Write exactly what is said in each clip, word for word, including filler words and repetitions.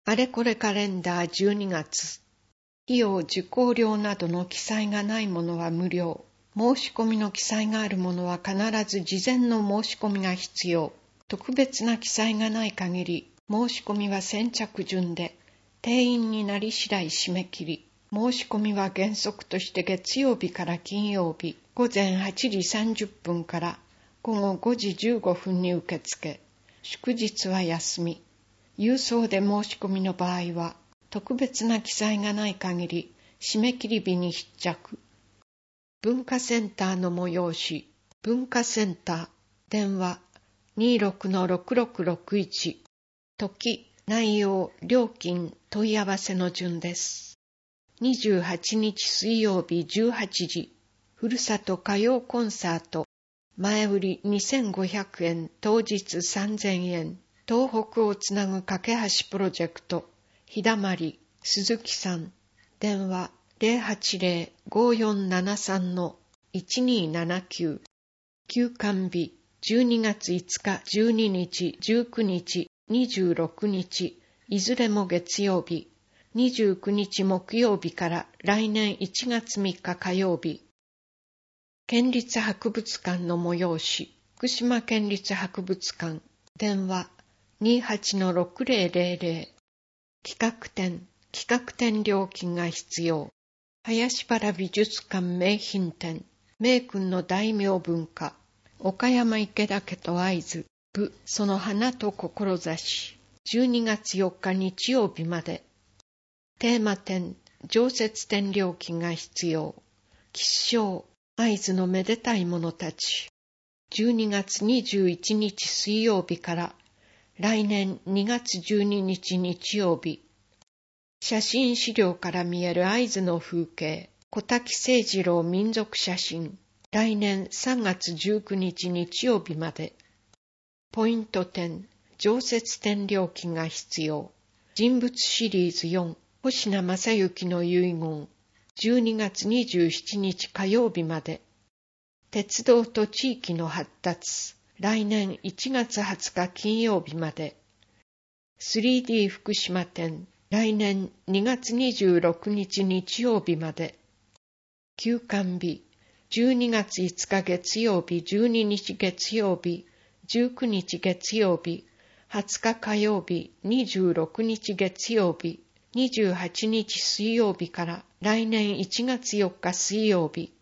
あれこれカレンダーじゅうにがつ。費用受講料などの記載がないものは無料。申し込みの記載があるものは必ず事前の申し込みが必要。特別な記載がない限り、申し込みは先着順で、定員になり次第締め切り。申し込みは原則として月曜日から金曜日、ごぜんはちじさんじゅっぷんからごごごじじゅうごふんに受け付け、祝日は休み。郵送で申し込みの場合は、特別な記載がない限り、締め切り日に必着。文化センターの催し、文化センター、電話 にじゅうろくのろくろくろくいち、時、内容、料金、問い合わせの順です。にじゅうはちにち水曜日じゅうはちじ、ふるさと歌謡コンサート、前売りにせんごひゃくえん、当日さんぜんえん、東北をつなぐ架け橋プロジェクト、ひだまり、鈴木さん、電話 ゼロはちゼロ ごよんななさん いちにーななきゅう、休館日じゅうにがついつか、じゅうににち、じゅうくにち、にじゅうろくにち、いずれも月曜日、にじゅうくにち木曜日から来年いちがつみっか火曜日。県立博物館の催し、福島県立博物館、電話 にじゅうはちのろくぜろぜろぜろ、企画展、企画展料金が必要。林原美術館名品展、名君の大名文化、岡山池田家と会津、部、その花と志、じゅうにがつよっか日曜日まで。テーマ展、常設展料金が必要。吉祥、会津のめでたい者たち。じゅうにがつにじゅういちにち水曜日から来年にがつじゅうににち日曜日。写真資料から見える会津の風景、小滝清次郎民族写真。来年さんがつじゅうくにち日曜日まで。ポイント展、常設展料金が必要。人物シリーズよん、星名正幸の遺言。じゅうにがつにじゅうしちにち火曜日まで。鉄道と地域の発達。来年いちがつはつか金曜日まで。スリーディー 福島展。来年にがつにじゅうろくにち日曜日まで。休館日。じゅうにがついつか月曜日、じゅうににち月曜日、じゅうくにち月曜日、はつか火曜日、にじゅうろくにち月曜日、にじゅうはちにち水曜日から来年いちがつよっか水曜日。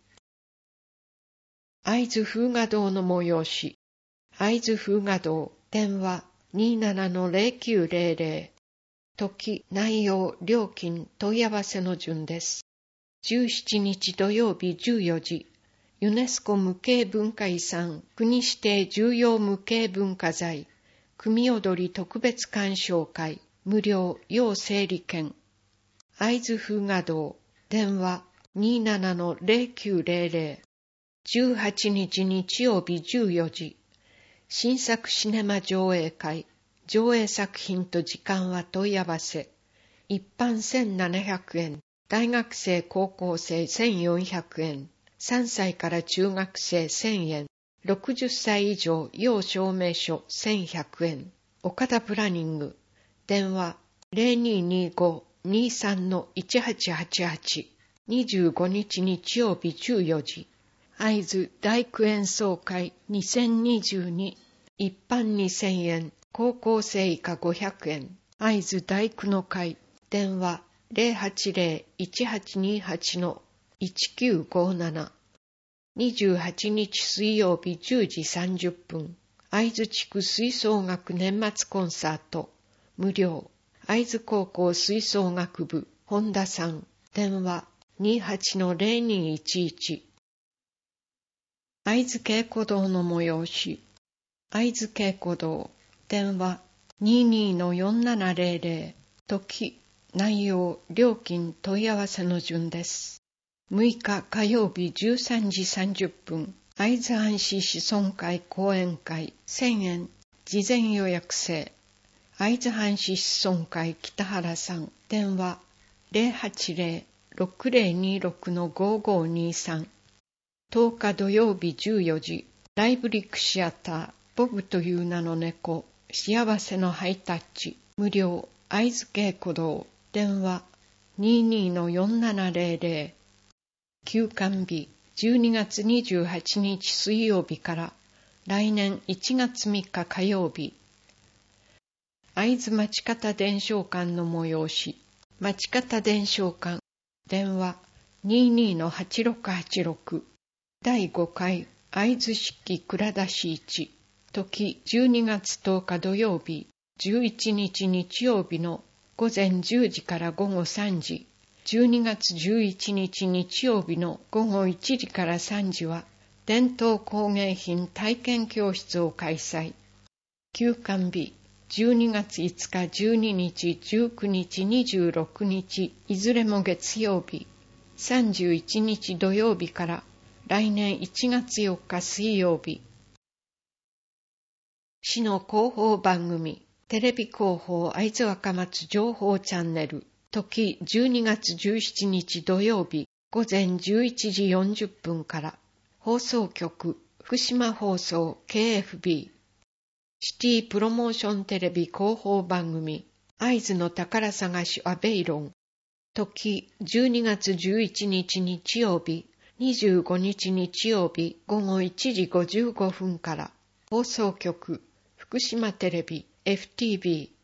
会津風雅堂の催し。会津風雅堂、電話 にじゅうななのぜろきゅうぜろぜろ。時、内容、料金、問い合わせの順です。じゅうしちにち土曜日じゅうよじ、ユネスコ無形文化遺産、国指定重要無形文化財、組踊り特別鑑賞会、無料、要整理券。会津風雅堂、電話 にじゅうななのぜろきゅうぜろぜろ。じゅうはちにち日曜日じゅうよじ、新作シネマ上映会、上映作品と時間は問い合わせ。一般せんななひゃくえん、大学生高校生せんよんひゃくえん、さんさいから中学生せんえん、ろくじゅっさい以上要証明書せんひゃくえん。岡田プラニング、電話 ゼロにーにーご にーさんのいちはちはちはち。にじゅうごにち日曜日じゅうよじ。会津大工演奏会にせんにじゅうに。一般にせんえん、高校生以下ごひゃくえん。会津大工の会、電話 ゼロはちゼロ いちはちにはちのいちきゅうごなな。にじゅうはちにち水曜日じゅうじさんじゅっぷん。会津地区吹奏楽年末コンサート。無料。会津高校吹奏楽部、本田さん。電話 にじゅうはちのぜろにーいちいち。会津稽古堂の催し。会津稽古堂。電話 にじゅうにのよんななぜろぜろ。時、内容、料金、問い合わせの順です。むいか火曜日じゅうさんじさんじゅっぷん。会津藩士子孫会講演会せんえん。事前予約制。会津藩士子孫会北原さん。電話 ゼロはちゼロ ろくゼロにろくのごごにさん。とおか土曜日じゅうよじ。ライブリックシアター、ボブという名の猫、幸せのハイタッチ、無料。 会津渓古道、電話 にじゅうにのよんななゼロゼロ。休館日、じゅうにがつにじゅうはちにち水曜日から来年いちがつみっか火曜日。会津町方伝承館の催し。町方伝承館、電話 にじゅうにのはちろくはちろく。だいごかい会津式蔵出し市。時じゅうにがつとおか土曜日、じゅういちにち日曜日の午前じゅうじから午後さんじ。じゅうにがつじゅういちにち日曜日の午後いちじからさんじは伝統工芸品体験教室を開催。休館日、じゅうにがついつかじゅうににちじゅうくにちにじゅうろくにちいずれも月曜日、さんじゅういちにち土曜日から来年いちがつよっか水曜日。市の広報番組、テレビ広報会津若松情報チャンネル、時じゅうにがつじゅうしちにち土曜日午前じゅういちじよんじゅっぷんから、放送局福島放送 ケーエフビー、シティプロモーションテレビ広報番組、会津の宝探しアベイロン、時じゅうにがつじゅういちにち日曜日、にじゅうごにち日曜日午後いちじごじゅうごふんから、放送局福島テレビ エフティービー